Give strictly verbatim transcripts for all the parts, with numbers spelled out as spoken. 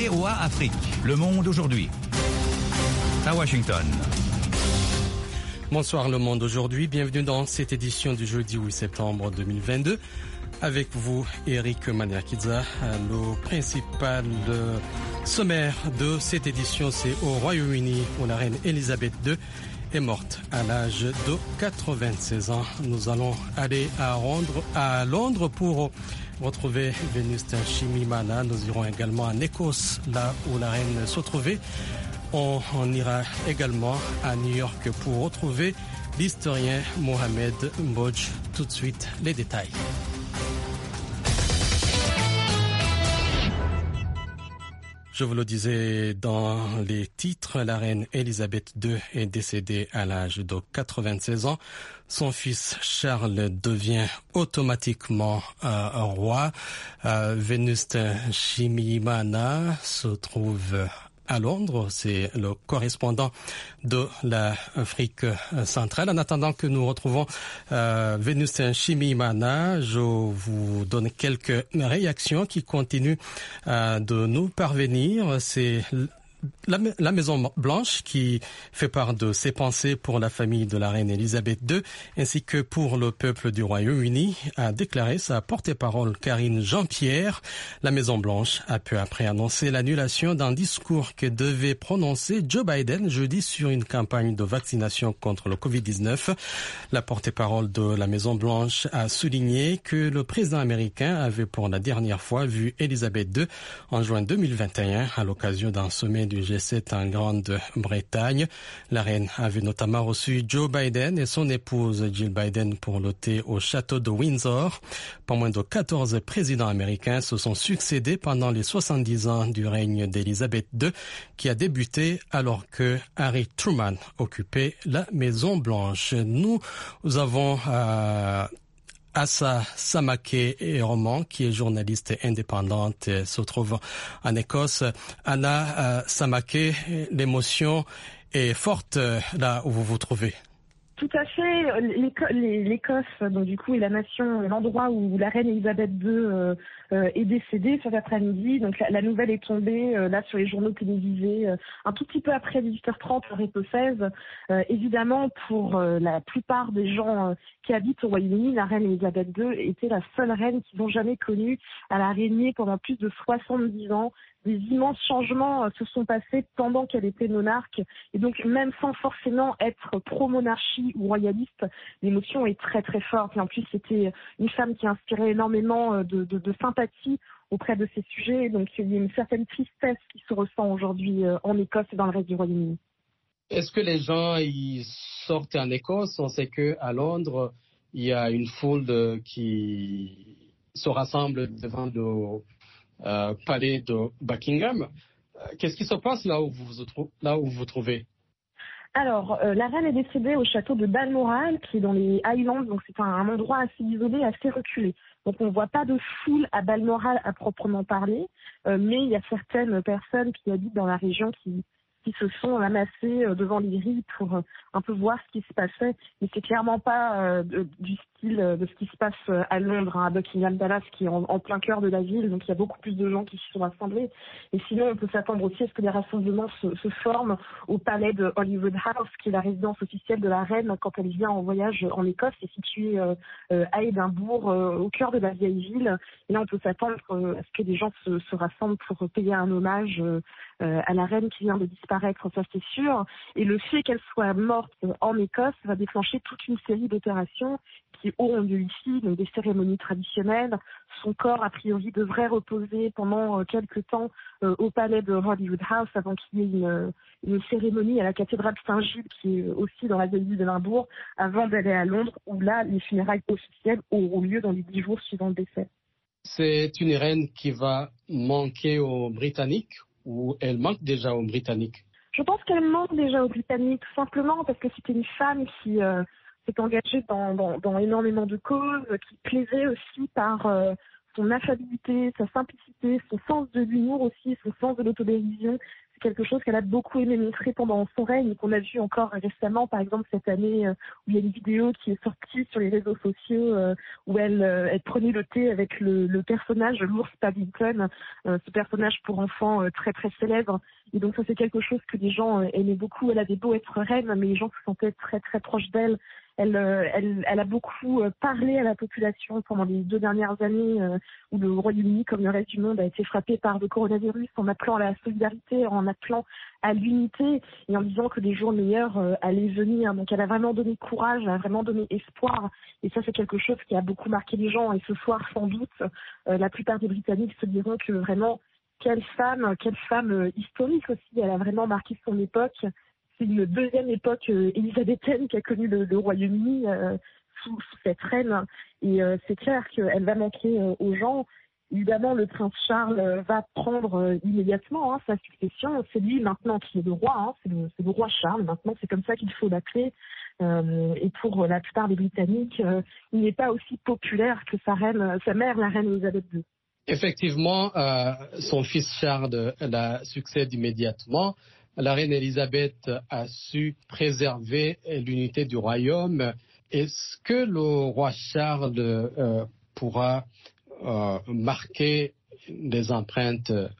V O A Afrique. Le monde aujourd'hui. À Washington. Bonsoir Le Monde aujourd'hui, bienvenue dans cette édition du jeudi huit septembre deux mille vingt-deux. Avec vous, Eric Maniakidza. Le principal sommaire de cette édition, c'est au Royaume-Uni où la reine Elisabeth deux est morte à l'âge de quatre-vingt-seize ans. Nous allons aller à Londres, à Londres pour retrouver Venuste Nshimiyimana. Nous irons également en Écosse, là où la reine se trouvait. On, on ira également à New York pour retrouver l'historien Mohamed Mbodj. Tout de suite, les détails. Je vous le disais dans les titres, la reine Elisabeth deux est décédée à l'âge de quatre-vingt-seize ans. Son fils Charles devient automatiquement euh, roi. Euh, Venuste Nshimiyimana se trouve à Londres, c'est le correspondant de l'Afrique centrale. En attendant que nous retrouvons euh, Venuste Nshimiyimana, je vous donne quelques réactions qui continuent euh, de nous parvenir. C'est La, la Maison Blanche qui fait part de ses pensées pour la famille de la reine Elisabeth deux ainsi que pour le peuple du Royaume-Uni, a déclaré sa porte-parole Karine Jean-Pierre. La Maison Blanche a peu après annoncé l'annulation d'un discours que devait prononcer Joe Biden jeudi sur une campagne de vaccination contre le covid dix-neuf. La porte-parole de la Maison Blanche a souligné que le président américain avait pour la dernière fois vu Elisabeth deux en juin deux mille vingt et un à l'occasion d'un sommet du G sept en Grande-Bretagne. La reine avait notamment reçu Joe Biden et son épouse Jill Biden pour le thé au château de Windsor. Pas moins de quatorze présidents américains se sont succédés pendant les soixante-dix ans du règne d'Elisabeth deux, qui a débuté alors que Harry Truman occupait la Maison-Blanche. Nous avons euh, Assa Samake-Roman, qui est journaliste indépendante, se trouve en Écosse. Anna euh, Samake, l'émotion est forte là où vous vous trouvez. Tout à fait. L'Écosse, donc du coup, est la nation, l'endroit où la reine Elisabeth deux euh, euh, est décédée cet après-midi. Donc la, la nouvelle est tombée euh, là sur les journaux télévisés euh, un tout petit peu après dix-huit heures trente, heure écossaise. Euh, évidemment, pour euh, la plupart des gens euh, qui habitent au Royaume-Uni, la reine Elisabeth deux était la seule reine qu'ils n'ont jamais connue. Elle a régné pendant plus de soixante-dix ans. Des immenses changements euh, se sont passés pendant qu'elle était monarque. Et donc, même sans forcément être pro-monarchie ou royaliste, l'émotion est très très forte. Et en plus, c'était une femme qui inspirait énormément de, de, de sympathie auprès de ces sujets. Donc, il y a une certaine tristesse qui se ressent aujourd'hui en Écosse et dans le reste du Royaume-Uni. Est-ce que les gens ils sortent en Écosse? On sait qu'à Londres, il y a une foule de, qui se rassemble devant le euh, palais de Buckingham. Qu'est-ce qui se passe là où vous vous, là où vous, vous trouvez? Alors, euh, la reine est décédée au château de Balmoral, qui est dans les Highlands, donc c'est un, un endroit assez isolé, assez reculé. Donc on ne voit pas de foule à Balmoral à proprement parler, euh, mais il y a certaines personnes qui habitent dans la région qui, qui se sont amassées euh, devant les grilles pour euh, un peu voir ce qui se passait. Mais c'est clairement pas euh, de, du style euh, de ce qui se passe euh, à Londres, hein, à Buckingham Palace, qui est en, en plein cœur de la ville, donc il y a beaucoup plus de gens qui s'y sont rassemblés. Et sinon, on peut s'attendre aussi à ce que des rassemblements se, se forment au palais de Holyrood House, qui est la résidence officielle de la reine quand elle vient en voyage en Écosse. C'est situé euh, euh, à Édimbourg, euh, au cœur de la vieille ville. Et là, on peut s'attendre euh, à ce que des gens se, se rassemblent pour payer un hommage euh, euh, à la reine qui vient de disparaître, ça c'est sûr. Et le fait qu'elle soit morte en Écosse va déclencher toute une série d'opérations qui auront lieu ici, donc des cérémonies traditionnelles. Son corps, a priori, devrait reposer pendant euh, quelques temps euh, au palais de Holyrood House avant qu'il y ait une, une cérémonie à la cathédrale Saint-Gilles, qui est aussi dans la vieille ville d'Édimbourg, avant d'aller à Londres, où là, les funérailles officielles auront lieu dans les dix jours suivant le décès. C'est une reine qui va manquer aux Britanniques ou elle manque déjà aux Britanniques? Je pense qu'elle manque déjà aux Britanniques, tout simplement parce que c'était une femme qui euh, s'est engagée dans, dans, dans énormément de causes, qui plaisait aussi par euh, son affabilité, sa simplicité, son sens de l'humour aussi, son sens de l'autodérision. c'est quelque chose qu'elle a beaucoup aimé montrer pendant son règne, qu'on a vu encore récemment, par exemple cette année euh, où il y a une vidéo qui est sortie sur les réseaux sociaux euh, où elle, euh, elle prenait le thé avec le, le personnage, l'ours Paddington, euh, ce personnage pour enfants euh, très très célèbre. Et donc ça c'est quelque chose que les gens euh, aimaient beaucoup. Elle avait beau être reine, mais les gens se sentaient très très proches d'elle. Elle, euh, elle, elle a beaucoup euh, parlé à la population pendant les deux dernières années euh, où le Royaume-Uni, comme le reste du monde, a été frappé par le coronavirus, en appelant à la solidarité, en appelant à l'unité et en disant que des jours meilleurs euh, allaient venir. Donc elle a vraiment donné courage, elle a vraiment donné espoir. Et ça c'est quelque chose qui a beaucoup marqué les gens. Et ce soir, sans doute, euh, la plupart des Britanniques se diront que vraiment, quelle femme, quelle femme euh, historique aussi. Elle a vraiment marqué son époque. C'est une deuxième époque euh, élisabéthaine qu'a connue le, le Royaume-Uni euh, sous, sous cette reine. Et euh, c'est clair qu'elle va manquer euh, aux gens. Évidemment, le prince Charles euh, va prendre euh, immédiatement hein, sa succession. C'est lui maintenant qui est le roi. Hein, c'est, le, c'est le roi Charles. Maintenant, c'est comme ça qu'il faut l'appeler. Euh, et pour la plupart des Britanniques, euh, il n'est pas aussi populaire que sa reine, sa mère, la reine Elisabeth deux. Effectivement, euh, son fils Charles la succède immédiatement. La reine Elisabeth a su préserver l'unité du royaume. Est-ce que le roi Charles euh, pourra euh, marquer les empreintes euh,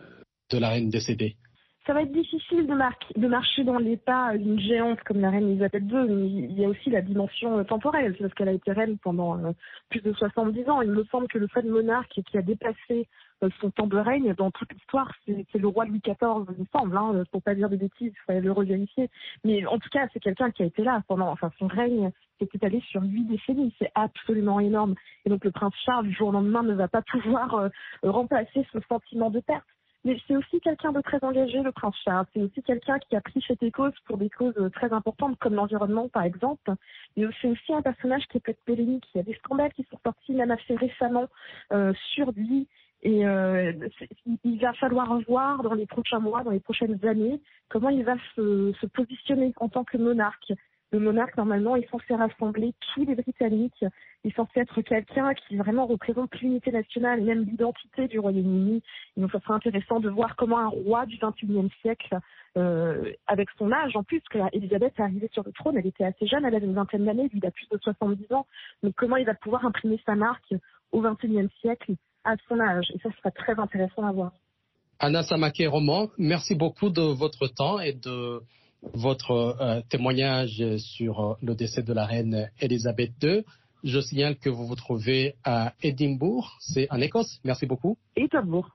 de la reine décédée? Ça va être difficile de, mar- de marcher dans les pas d'une géante comme la reine Elisabeth deux, mais il y a aussi la dimension temporelle, parce qu'elle a été reine pendant euh, plus de soixante-dix ans. Il me semble que le seul monarque qui a dépassé euh, son temps de règne dans toute l'histoire, c'est, c'est le roi Louis quatorze, il me semble, hein, pour pas dire de bêtises, il faudrait le revérifier. Mais en tout cas, c'est quelqu'un qui a été là pendant, enfin son règne s'est étalé sur huit décennies, c'est absolument énorme. Et donc le prince Charles, du jour au lendemain, ne va pas pouvoir euh, remplacer ce sentiment de perte. Mais c'est aussi quelqu'un de très engagé, le prince Charles. C'est aussi quelqu'un qui a pris cette cause pour des causes très importantes, comme l'environnement, par exemple. Mais c'est aussi un personnage qui peut être polémique. Il y a des scandales qui sont sortis, même assez récemment, euh, sur lui. Et euh, il va falloir voir dans les prochains mois, dans les prochaines années, comment il va se, se positionner en tant que monarque. Le monarque, normalement, est censé rassembler tous les Britanniques. Il est censé être quelqu'un qui vraiment représente l'unité nationale et même l'identité du Royaume-Uni. Et donc, ça sera intéressant de voir comment un roi du vingt et unième siècle, euh, avec son âge en plus, que Elisabeth est arrivée sur le trône, elle était assez jeune, elle avait une vingtaine d'années, lui il a plus de soixante-dix ans. Donc, comment il va pouvoir imprimer sa marque au vingt et unième siècle à son âge? Et ça sera très intéressant à voir. Anna Samaké-Roman, merci beaucoup de votre temps et de votre euh, témoignage sur euh, le décès de la reine Elisabeth deux. Je signale que vous vous trouvez à Édimbourg, c'est en Écosse. Merci beaucoup. Édimbourg.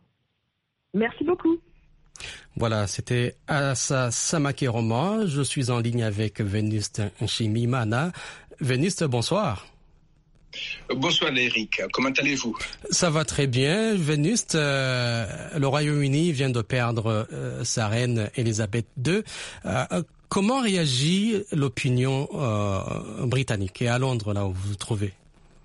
Merci beaucoup. Voilà, c'était Assa Samaké-Roman. Je suis en ligne avec Vénuste Nshimimana. Vénuste, bonsoir. Bonsoir Eric, comment allez-vous? Ça va très bien. Vénuste, euh, le Royaume-Uni vient de perdre euh, sa reine Elisabeth deux. Euh, comment réagit l'opinion euh, britannique et à Londres, là où vous vous trouvez?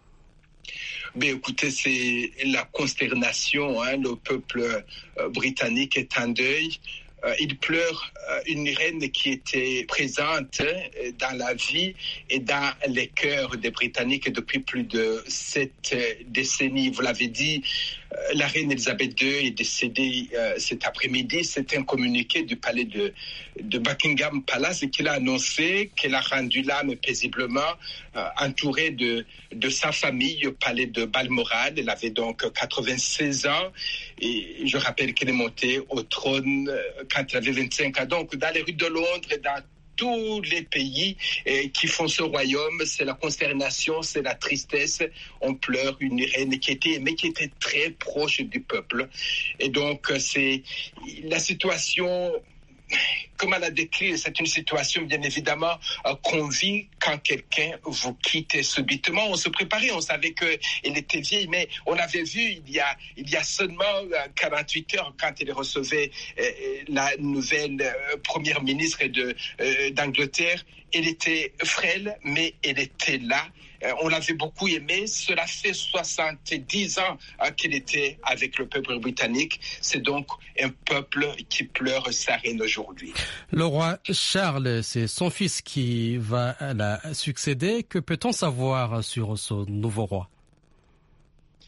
Ben, écoutez, c'est la consternation, hein, le peuple euh, britannique est en deuil. Euh, il pleure euh, une reine qui était présente euh, dans la vie et dans les cœurs des Britanniques depuis plus de sept euh, décennies. Vous l'avez dit, euh, la reine Elisabeth deux est décédée euh, cet après-midi. C'est un communiqué du palais de, de Buckingham Palace qui a annoncé qu'elle a rendu l'âme paisiblement euh, entourée de, de sa famille au palais de Balmoral. Elle avait donc quatre-vingt-seize ans et je rappelle qu'elle est montée au trône euh, quand elle avait vingt-cinq ans. Donc, dans les rues de Londres et dans tous les pays eh, qui font ce royaume, c'est la consternation, c'est la tristesse. On pleure une reine qui était aimée, qui était très proche du peuple. Et donc, c'est la situation... Comme elle a décrit, c'est une situation bien évidemment euh, qu'on vit quand quelqu'un vous quitte subitement. On se préparait, on savait qu'elle était vieille, mais on avait vu il y a, il y a seulement euh, quarante-huit heures quand elle recevait euh, la nouvelle euh, première ministre de, euh, d'Angleterre. Elle était frêle, mais elle était là. Euh, on l'avait beaucoup aimée. Cela fait soixante-dix ans euh, qu'elle était avec le peuple britannique. C'est donc un peuple qui pleure sa reine aujourd'hui. Le roi Charles, c'est son fils qui va la succéder. Que peut-on savoir sur ce nouveau roi?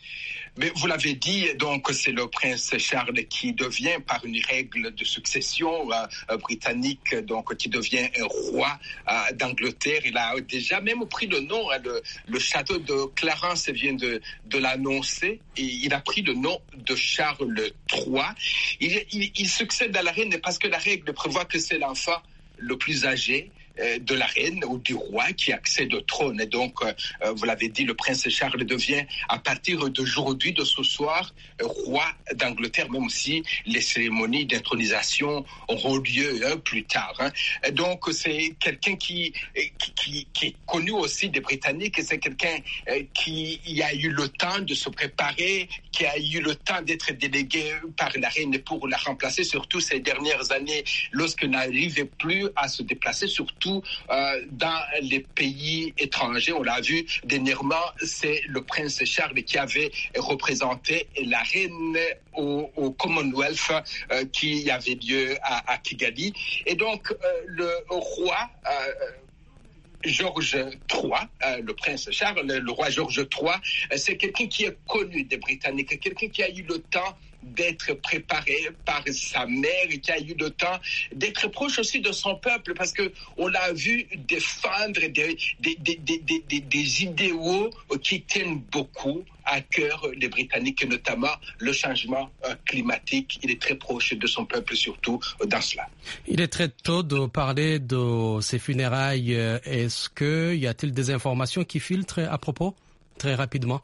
Mais vous l'avez dit, donc c'est le prince Charles qui devient, par une règle de succession euh, britannique, donc qui devient un roi euh, d'Angleterre. Il a déjà même pris le nom, hein, le, le château de Clarence vient de, de l'annoncer, et il a pris le nom de Charles trois. Il, il, il succède à la reine parce que la règle prévoit que c'est l'enfant le plus âgé de la reine ou du roi qui accède au trône. Et donc, euh, vous l'avez dit, le prince Charles devient, à partir d'aujourd'hui, de ce soir, roi d'Angleterre, même si les cérémonies d'intronisation auront lieu hein, plus tard. Hein. Et donc, c'est quelqu'un qui, qui, qui, qui est connu aussi des Britanniques, et c'est quelqu'un euh, qui y a eu le temps de se préparer, qui a eu le temps d'être délégué par la reine pour la remplacer, surtout ces dernières années, lorsqu'elle n'arrivait plus à se déplacer, surtout Euh, dans les pays étrangers. On l'a vu dernièrement, c'est le prince Charles qui avait représenté la reine au, au Commonwealth euh, qui avait lieu à, à Kigali. Et donc, euh, le roi euh, George trois, euh, le prince Charles, le roi George trois, euh, c'est quelqu'un qui est connu des Britanniques, quelqu'un qui a eu le temps d'être préparé par sa mère et qui a eu le temps d'être proche aussi de son peuple, parce que on l'a vu défendre des, des, des, des, des, des idéaux qui tiennent beaucoup à cœur les Britanniques, notamment le changement climatique. Il est très proche de son peuple, surtout dans cela. Il est très tôt de parler de ces funérailles. Est-ce que y a-t-il des informations qui filtrent à propos, très rapidement?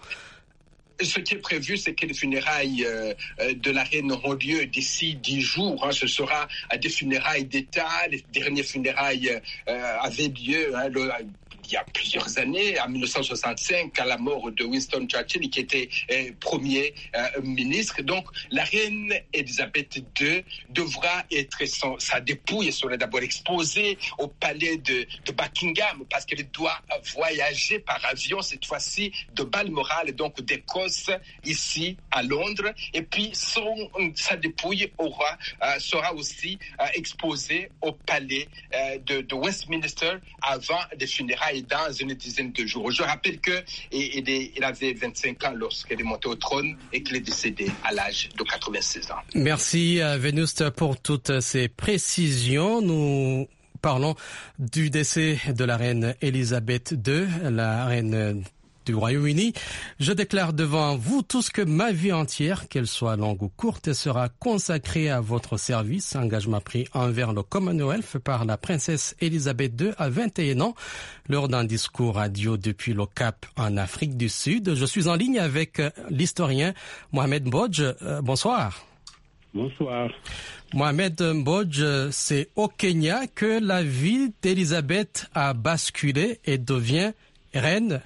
Ce qui est prévu, c'est que les funérailles euh, de la reine auront lieu d'ici dix jours. Hein. Ce sera des funérailles d'État. Les dernières funérailles euh, avaient lieu hein, le, il y a plusieurs années, en mille neuf cent soixante-cinq, à la mort de Winston Churchill, qui était euh, premier euh, ministre. Donc, la reine Elisabeth deux devra être, son, sa dépouille sera d'abord exposée au palais de, de Buckingham, parce qu'elle doit voyager par avion, cette fois-ci, de Balmoral, donc d'Écosse, ici, à Londres. Et puis, son, sa dépouille aura, euh, sera aussi euh, exposée au palais euh, de, de Westminster avant des funérailles dans une dizaine de jours. Je rappelle qu'il avait vingt-cinq ans lorsqu'il est monté au trône et qu'il est décédé à l'âge de quatre-vingt-seize ans. Merci Vénuste pour toutes ces précisions. Nous parlons du décès de la reine Elisabeth deux, la reine du Royaume-Uni. Je déclare devant vous tous que ma vie entière, qu'elle soit longue ou courte, sera consacrée à votre service, engagement pris envers le Commonwealth par la princesse Elisabeth deux à vingt et un ans, lors d'un discours radio depuis le Cap en Afrique du Sud. Je suis en ligne avec l'historien Mohamed Mbodj. Euh, bonsoir. Bonsoir. Mohamed Mbodj, c'est au Kenya que la vie d'Elisabeth a basculé et devient reine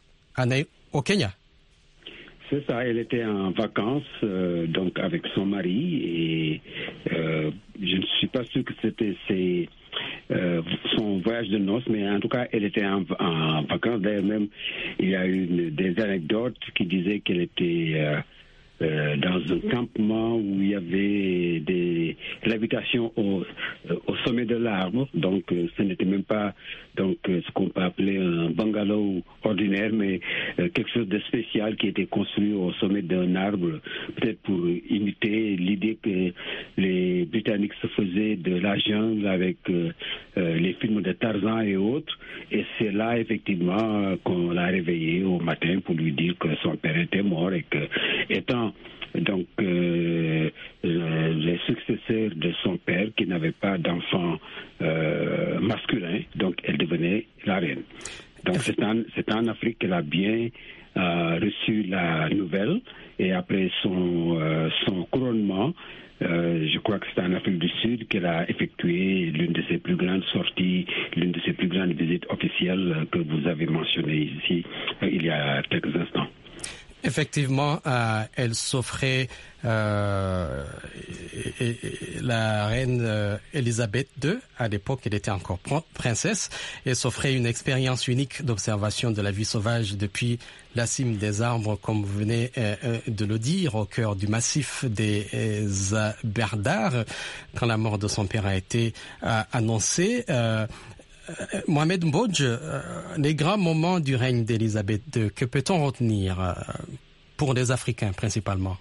au Kenya. C'est ça, elle était en vacances euh, donc avec son mari et euh, je ne suis pas sûr que c'était ses, euh, son voyage de noces, mais en tout cas elle était en, en vacances. D'ailleurs même il y a eu une, des anecdotes qui disaient qu'elle était euh, euh, dans un campement où il y avait des l'habitation au, au sommet de l'arbre, donc euh, ce n'était même pas donc euh, ce qu'on peut appeler un bungalow ordinaire, mais euh, quelque chose de spécial qui était construit au sommet d'un arbre, peut-être pour imiter l'idée que les Britanniques se faisaient de la jungle avec euh, euh, les films de Tarzan et autres, et c'est là effectivement qu'on l'a réveillé au matin pour lui dire que son père était mort et que, étant donc euh, euh, les successeurs de son père qui n'avait pas d'enfant euh, masculin, donc elle devenait la reine. Donc c'est en, c'est en Afrique qu'elle a bien euh, reçu la nouvelle, et après son, euh, son couronnement, Euh, je crois que c'est en Afrique du Sud qu'elle a effectué l'une de ses plus grandes sorties, l'une de ses plus grandes visites officielles que vous avez mentionnées ici euh, il y a quelques instants. Effectivement, euh, elle s'offrait, euh, et, et, la reine euh, Elisabeth deux, à l'époque elle était encore princesse, et s'offrait une expérience unique d'observation de la vie sauvage depuis la cime des arbres, comme vous venez euh, de le dire, au cœur du massif des euh, Aberdare, quand la mort de son père a été euh, annoncée. Euh, Mohamed Mbodj, euh, les grands moments du règne d'Elisabeth deux, que peut-on retenir? pour les Africains principalement?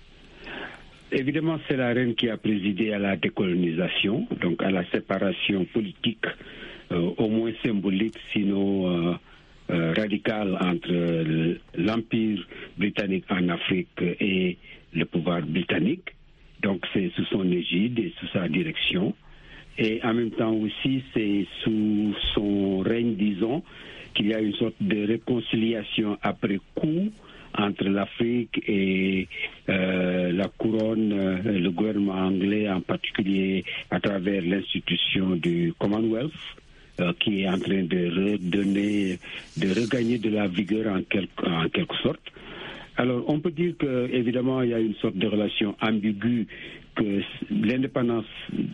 Évidemment, c'est la reine qui a présidé à la décolonisation, donc à la séparation politique, euh, au moins symbolique, sinon euh, euh, radicale, entre l'Empire britannique en Afrique et le pouvoir britannique. Donc c'est sous son égide et sous sa direction. Et en même temps aussi, c'est sous son règne, disons, qu'il y a une sorte de réconciliation après coup entre l'Afrique et euh, la couronne, euh, le gouvernement anglais en particulier à travers l'institution du Commonwealth, euh, qui est en train de redonner, de regagner de la vigueur en quelque, en quelque sorte. Alors, on peut dire que, évidemment, il y a une sorte de relation ambiguë, que l'indépendance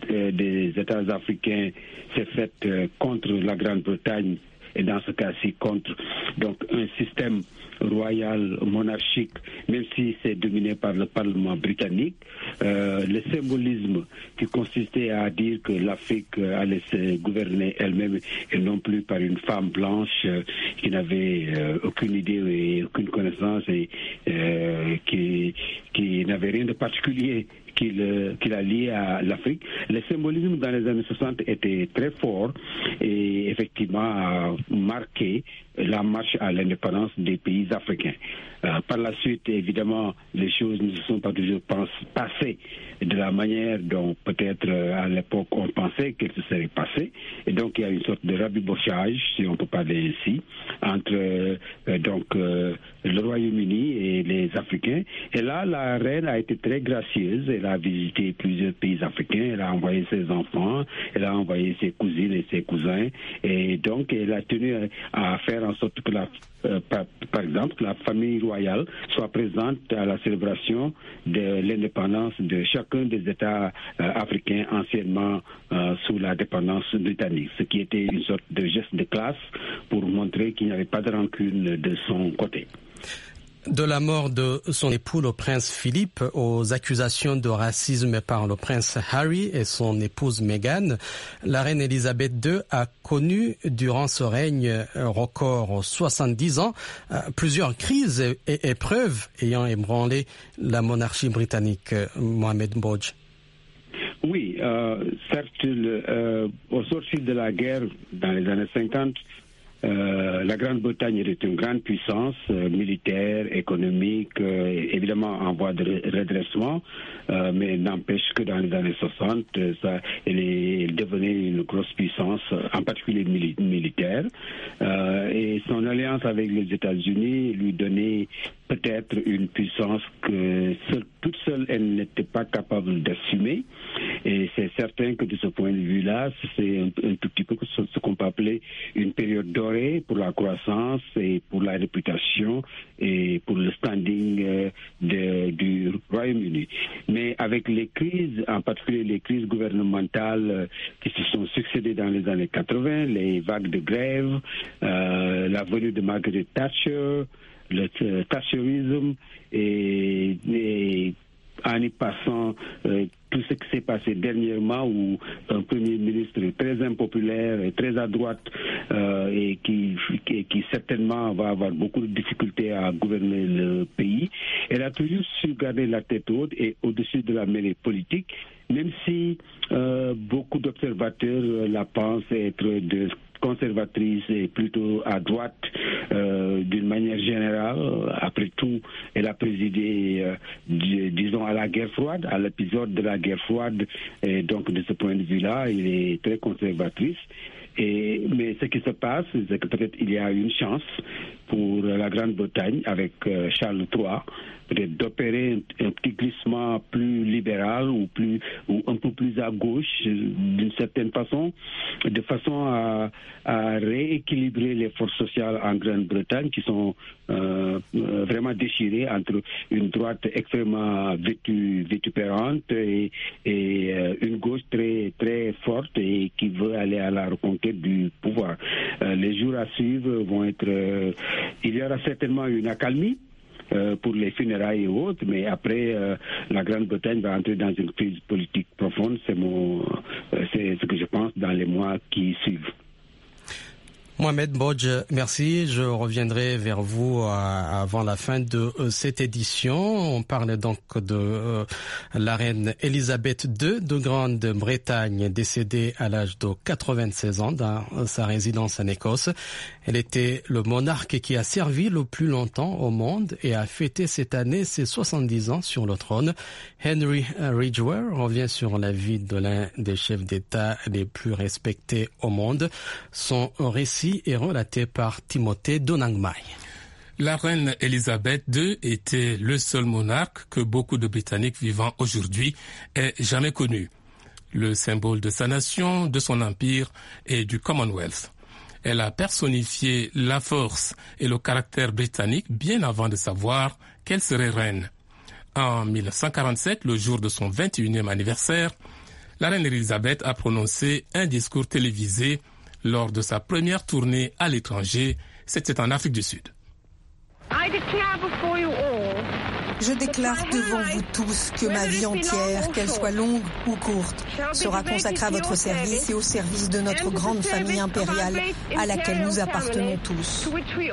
des États africains s'est faite contre la Grande-Bretagne, et dans ce cas-ci contre donc un système royal monarchique, même si c'est dominé par le Parlement britannique. Euh, le symbolisme qui consistait à dire que l'Afrique allait se gouverner elle-même et non plus par une femme blanche euh, qui n'avait euh, aucune idée et aucune connaissance et euh, qui, qui n'avait rien de particulier qui, le, qui l'a lié à l'Afrique. Le symbolisme dans les années soixante était très fort et effectivement a marqué la marche à l'indépendance des pays africains. Euh, par la suite, évidemment, les choses ne se sont pas toujours passées de la manière dont peut-être euh, à l'époque on pensait qu'elles se seraient passées. Et donc il y a une sorte de rabibochage, si on peut parler ainsi, entre euh, donc euh, le Royaume-Uni et les Africains. Et là, la reine a été très gracieuse. Elle a visité plusieurs pays africains. Elle a envoyé ses enfants, elle a envoyé ses cousines et ses cousins. Et donc elle a tenu à faire en sorte que la Euh, par, par exemple, la famille royale soit présente à la célébration de l'indépendance de chacun des États euh, africains anciennement euh, sous la dépendance britannique, ce qui était une sorte de geste de classe pour montrer qu'il n'y avait pas de rancune de son côté. De la mort de son époux, le prince Philippe, aux accusations de racisme par le prince Harry et son épouse Meghan, la reine Elisabeth deux a connu durant ce règne record soixante-dix ans plusieurs crises et épreuves ayant ébranlé la monarchie britannique. Mohamed Mbodj. Oui, euh, certes, le, euh, au sortir de la guerre dans les années cinquante, Euh, la Grande-Bretagne était une grande puissance euh, militaire, économique, euh, évidemment en voie de redressement, euh, mais n'empêche que dans les années soixante, euh, ça, elle, est, elle devenait une grosse puissance, en particulier mili- militaire. Euh, et son alliance avec les États-Unis lui donnait peut-être une puissance que seule, toute seule, elle n'était pas capable d'assumer. Et c'est certain que de ce point de vue-là, c'est un, un tout petit peu ce, ce qu'on peut appeler une période dorée pour la croissance et pour la réputation et pour le standing euh, de, du Royaume-Uni. Mais avec les crises, en particulier les crises gouvernementales euh, qui se sont succédées dans les années quatre-vingts, les vagues de grève, euh, la venue de Margaret Thatcher, le euh, thatcherisme et, et en y passant euh, tout ce qui s'est passé dernièrement où un premier ministre très impopulaire et très à droite euh, et qui, qui, qui certainement va avoir beaucoup de difficultés à gouverner le pays, elle a toujours su garder la tête haute et au-dessus de la mêlée politique, même si euh, beaucoup d'observateurs euh, la pensent être de conservatrice et plutôt à droite euh, d'une manière générale. Après tout, elle a présidé, euh, disons, à la guerre froide, à l'épisode de la guerre froide, et donc de ce point de vue-là, elle est très conservatrice. Et, mais ce qui se passe, c'est que peut-être il y a une chance pour la Grande-Bretagne avec euh, Charles trois, peut-être d'opérer un, un petit glissement plus libéral ou plus ou un peu plus à gauche d'une certaine façon, de façon à, à rééquilibrer les forces sociales en Grande-Bretagne qui sont euh, vraiment déchirées entre une droite extrêmement vétu, vitupérante et, et euh, une gauche très très forte et qui veut aller à la reconquête du pouvoir. Euh, les jours à suivre vont être... Euh, il y aura certainement une accalmie Euh, pour les funérailles et autres, mais après euh, la Grande-Bretagne va entrer dans une crise politique profonde. C'est mon, euh, c'est ce que je pense dans les mois qui suivent. Mohamed Bodj, merci. Je reviendrai vers vous euh, avant la fin de euh, cette édition. On parle donc de euh, la reine Elisabeth deux de Grande-Bretagne, décédée à l'âge de quatre-vingt-seize ans dans sa résidence en Écosse. Elle était le monarque qui a servi le plus longtemps au monde et a fêté cette année ses soixante-dix ans sur le trône. Henry Ridgway revient sur la vie de l'un des chefs d'État les plus respectés au monde. Son récit est relaté par Timothée Donangmai. La reine Elisabeth deux était le seul monarque que beaucoup de Britanniques vivant aujourd'hui aient jamais connu. Le symbole de sa nation, de son empire et du Commonwealth. Elle a personnifié la force et le caractère britannique bien avant de savoir qu'elle serait reine. En mille neuf cent quarante-sept, le jour de son vingt et unième anniversaire, la reine Elisabeth a prononcé un discours télévisé lors de sa première tournée à l'étranger. C'était en Afrique du Sud. Je déclare devant vous tous que ma vie entière, qu'elle soit longue ou courte, sera consacrée à votre service et au service de notre grande famille impériale à laquelle nous appartenons tous.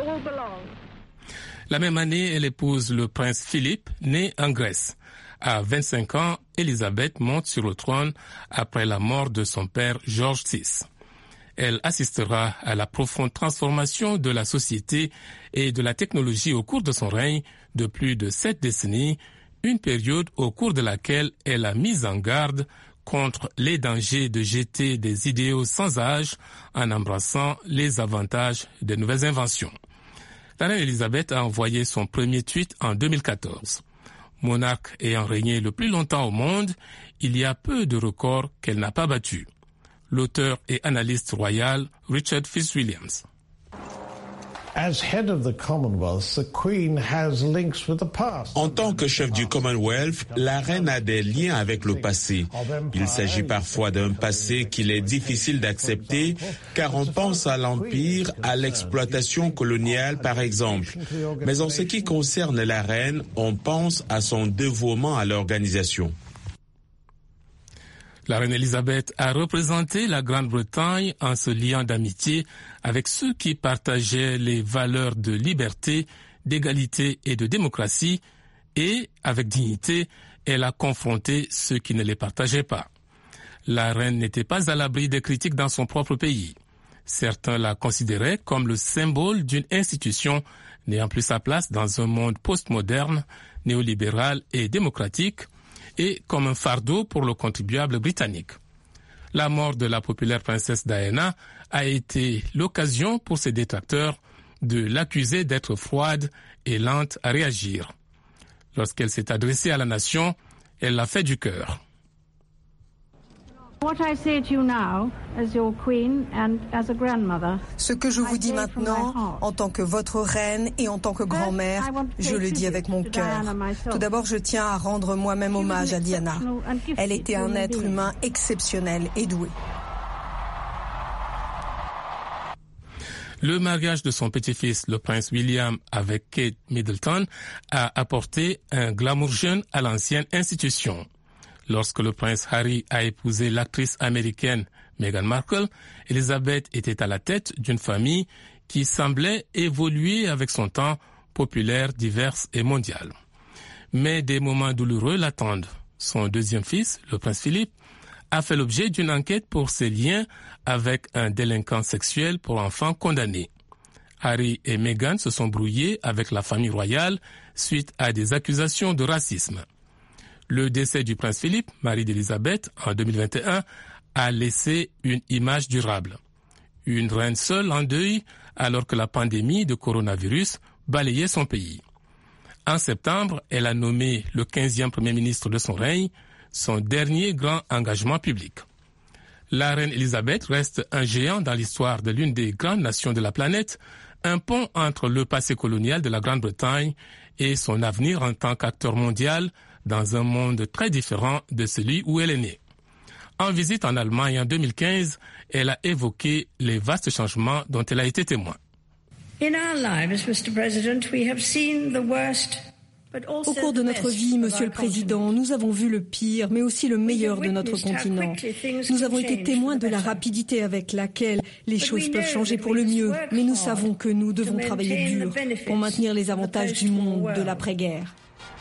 La même année, elle épouse le prince Philippe, né en Grèce. À vingt-cinq ans, Elisabeth monte sur le trône après la mort de son père George six. Elle assistera à la profonde transformation de la société et de la technologie au cours de son règne de plus de sept décennies, une période au cours de laquelle elle a mis en garde contre les dangers de jeter des idéaux sans âge en embrassant les avantages des nouvelles inventions. La reine Elisabeth a envoyé son premier tweet en deux mille quatorze. Monarque ayant régné le plus longtemps au monde, il y a peu de records qu'elle n'a pas battus. L'auteur et analyste royal Richard Fitzwilliams. En tant que chef du Commonwealth, la reine a des liens avec le passé. Il s'agit parfois d'un passé qu'il est difficile d'accepter car on pense à l'Empire, à l'exploitation coloniale par exemple. Mais en ce qui concerne la reine, on pense à son dévouement à l'organisation. La reine Elisabeth a représenté la Grande-Bretagne en se liant d'amitié avec ceux qui partageaient les valeurs de liberté, d'égalité et de démocratie et, avec dignité, elle a confronté ceux qui ne les partageaient pas. La reine n'était pas à l'abri des critiques dans son propre pays. Certains la considéraient comme le symbole d'une institution n'ayant plus sa place dans un monde postmoderne, néolibéral et démocratique, et comme un fardeau pour le contribuable britannique. La mort de la populaire princesse Diana a été l'occasion pour ses détracteurs de l'accuser d'être froide et lente à réagir. Lorsqu'elle s'est adressée à la nation, elle l'a fait du cœur. Ce que je vous dis maintenant, en tant que votre reine et en tant que grand-mère, je le dis avec mon cœur. Tout d'abord, je tiens à rendre moi-même hommage à Diana. Elle était un être humain exceptionnel et doué. Le mariage de son petit-fils, le prince William, avec Kate Middleton, a apporté un glamour jeune à l'ancienne institution. Lorsque le prince Harry a épousé l'actrice américaine Meghan Markle, Elizabeth était à la tête d'une famille qui semblait évoluer avec son temps, populaire, diverse et mondiale. Mais des moments douloureux l'attendent. Son deuxième fils, le prince Philippe, a fait l'objet d'une enquête pour ses liens avec un délinquant sexuel pour enfants condamné. Harry et Meghan se sont brouillés avec la famille royale suite à des accusations de racisme. Le décès du prince Philippe, mari d'Élisabeth, en deux mille vingt et un, a laissé une image durable. Une reine seule en deuil alors que la pandémie de coronavirus balayait son pays. En septembre, elle a nommé le quinzième premier ministre de son règne, son dernier grand engagement public. La reine Elisabeth reste un géant dans l'histoire de l'une des grandes nations de la planète, un pont entre le passé colonial de la Grande-Bretagne et son avenir en tant qu'acteur mondial dans un monde très différent de celui où elle est née. En visite en Allemagne en deux mille quinze, elle a évoqué les vastes changements dont elle a été témoin. In our lives, Mister President, we have seen the worst Au cours de notre vie, Monsieur le Président, nous avons vu le pire, mais aussi le meilleur de notre continent. Nous avons été témoins de la rapidité avec laquelle les choses peuvent changer pour le mieux, mais nous savons que nous devons travailler dur pour maintenir les avantages du monde de l'après-guerre.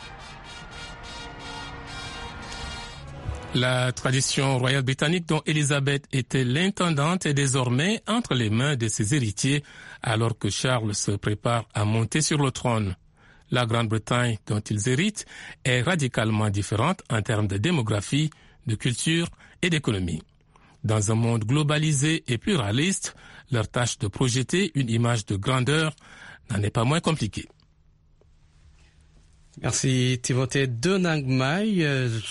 La tradition royale britannique dont Élisabeth était l'intendante est désormais entre les mains de ses héritiers alors que Charles se prépare à monter sur le trône. La Grande-Bretagne dont ils héritent est radicalement différente en termes de démographie, de culture et d'économie. Dans un monde globalisé et pluraliste, leur tâche de projeter une image de grandeur n'en est pas moins compliquée. Merci Timothée Denangmai.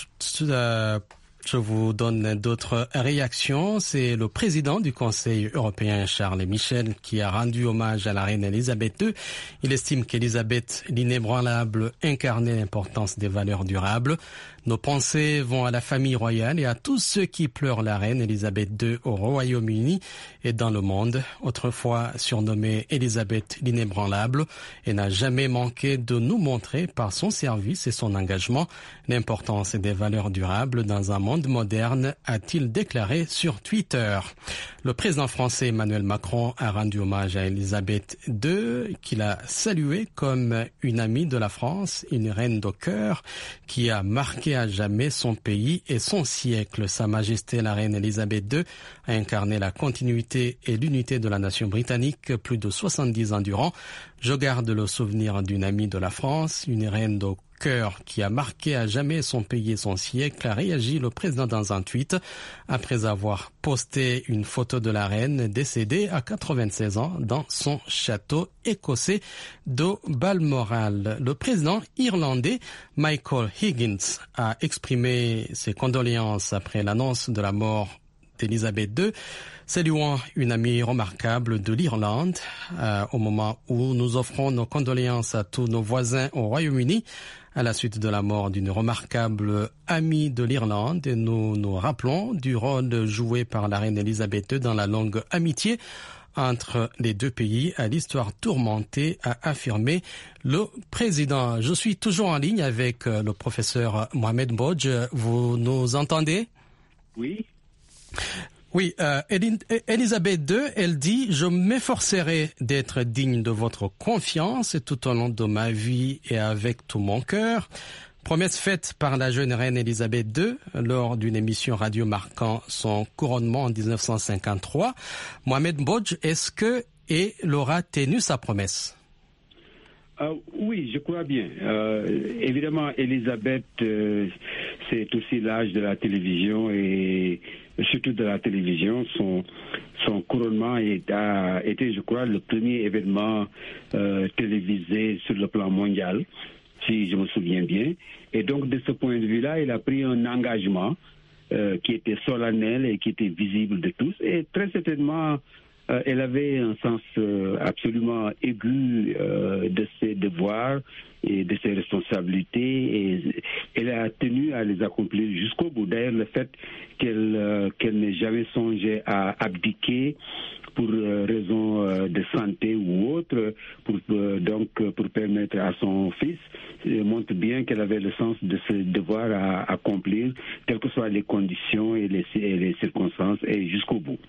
Je vous donne d'autres réactions. C'est le président du Conseil européen, Charles Michel, qui a rendu hommage à la reine Elisabeth deux. Il estime qu'Elisabeth, l'inébranlable, incarnait l'importance des valeurs durables. Nos pensées vont à la famille royale et à tous ceux qui pleurent la reine Elisabeth deux au Royaume-Uni et dans le monde. Autrefois surnommée Elisabeth l'inébranlable, elle n'a jamais manqué de nous montrer par son service et son engagement l'importance des valeurs durables dans un monde moderne, a-t-il déclaré sur Twitter. Le président français Emmanuel Macron a rendu hommage à Elisabeth deux, qu'il a saluée comme une amie de la France, une reine de cœur qui a marqué à jamais son pays et son siècle. Sa Majesté la reine Elisabeth deux a incarné la continuité et l'unité de la nation britannique plus de soixante-dix ans durant. Je garde le souvenir d'une amie de la France, une reine de cœur qui a marqué à jamais son pays et son siècle, a réagi le président dans un tweet après avoir posté une photo de la reine décédée à quatre-vingt-seize ans dans son château écossais de Balmoral. Le président irlandais Michael Higgins a exprimé ses condoléances après l'annonce de la mort d'Elisabeth deux, saluant une amie remarquable de l'Irlande. Euh, au moment où nous offrons nos condoléances à tous nos voisins au Royaume-Uni, à la suite de la mort d'une remarquable amie de l'Irlande, nous nous rappelons du rôle joué par la reine Elisabeth deux dans la longue amitié entre les deux pays à l'histoire tourmentée, a affirmé le président. Je suis toujours en ligne avec le professeur Mohamed Bodj. Vous nous entendez? Oui. Oui, euh, Elisabeth deux, elle dit « Je m'efforcerai d'être digne de votre confiance tout au long de ma vie et avec tout mon cœur ». Promesse faite par la jeune reine Elisabeth deux lors d'une émission radio marquant son couronnement en dix-neuf cent cinquante-trois. Mohamed Bodj, est-ce que elle aura tenu sa promesse? Euh, oui, je crois bien. Euh, évidemment, Elisabeth, euh, c'est aussi l'âge de la télévision et surtout de la télévision. Son, son couronnement est, a été, je crois, le premier événement euh, télévisé sur le plan mondial, si je me souviens bien. Et donc, de ce point de vue-là, il a pris un engagement euh, qui était solennel et qui était visible de tous. Et très certainement, Euh, elle avait un sens euh, absolument aigu euh, de ses devoirs et de ses responsabilités et elle a tenu à les accomplir jusqu'au bout. D'ailleurs, le fait qu'elle euh, qu'elle n'ait jamais songé à abdiquer pour euh, raison euh, de santé ou autre, pour euh, donc pour permettre à son fils, euh, montre bien qu'elle avait le sens de ses devoirs à accomplir, quelles que soient les conditions et les, et les circonstances, et jusqu'au bout.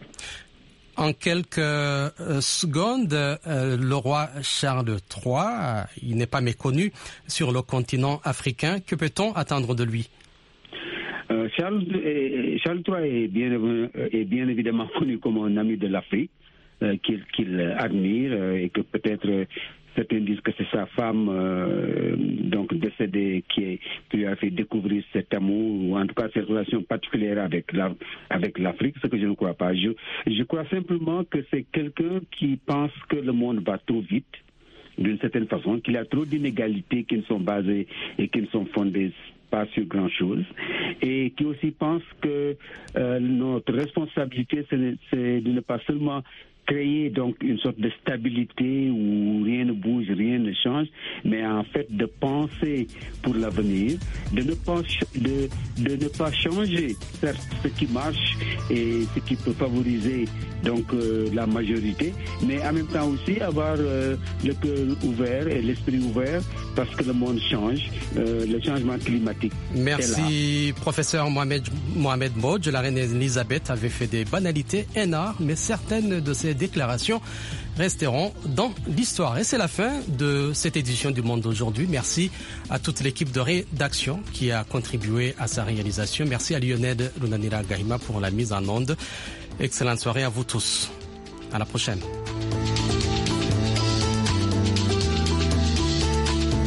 En quelques euh, secondes, euh, le roi Charles trois, euh, il n'est pas méconnu sur le continent africain. Que peut-on attendre de lui? euh, Charles, est, Charles trois est bien, est bien évidemment connu comme un ami de l'Afrique, euh, qu'il, qu'il admire euh, et que peut-être euh, certains disent que c'est sa femme euh, donc décédée qui, est, qui lui a fait découvrir cet amour, ou en tout cas cette relation particulière avec, la, avec l'Afrique, ce que je ne crois pas. Je, je crois simplement que c'est quelqu'un qui pense que le monde va trop vite, d'une certaine façon, qu'il y a trop d'inégalités qui ne sont basées et qui ne sont fondées pas sur grand-chose, et qui aussi pense que euh, notre responsabilité, c'est, c'est de ne pas seulement créer donc une sorte de stabilité où rien ne bouge, rien ne change, mais en fait de penser pour l'avenir, de ne pas de, de ne pas changer certes ce qui marche et ce qui peut favoriser donc euh, la majorité, mais en même temps aussi avoir euh, le cœur ouvert et l'esprit ouvert parce que le monde change, euh, le changement climatique. Merci professeur Mohamed Mohamed Mbodj. La reine Elisabeth avait fait des banalités énormes, mais certaines de ces déclarations resteront dans l'histoire. Et c'est la fin de cette édition du Monde d'aujourd'hui. Merci à toute l'équipe de rédaction qui a contribué à sa réalisation. Merci à Lionel Lunanira Gahima pour la mise en onde. Excellente soirée à vous tous. À la prochaine.